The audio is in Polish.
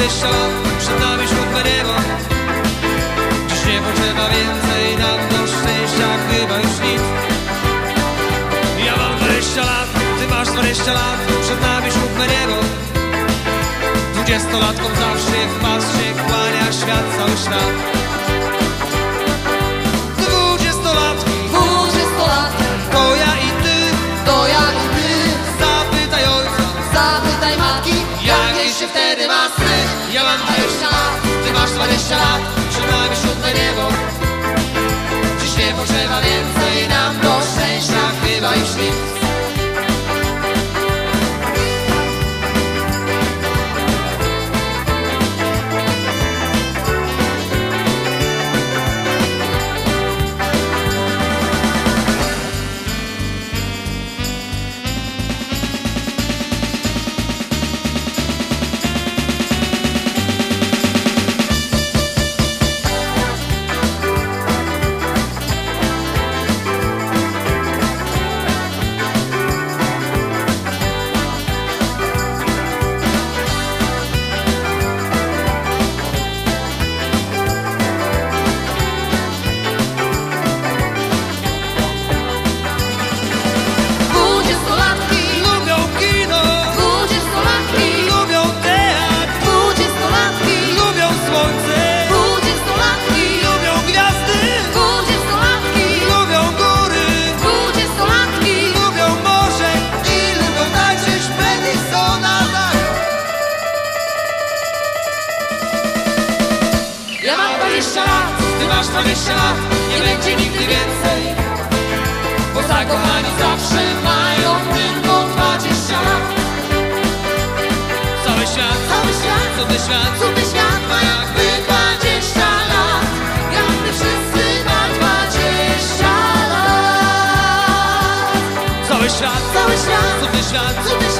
20 lat, przed nami 7 niebo. Dziś nie potrzeba więcej nam do szczęścia, chyba już nic. Ja mam 20 lat, ty masz 20 lat, przed nami 7 niebo. 20-latkom zawsze w pas się kłania świat, cały świat. 20-latki, to ja i ty, zapytaj ojca, zapytaj matki, jakie się wtedy ma sny. Ja mam 20 lat, ty masz 20 lat, przed nami 7 niebo. Dziś nie potrzeba więcej nam do szczęścia, chyba już nic. Ja mam 20 lat, ty masz 20 lat, nie będzie nigdy więcej. Bo zakochani zawsze mają tylko 20 lat. Cały świat, cudny świat ma jakby 20 lat. Jakby wszyscy ma 20 lat. Cały świat, cudny świat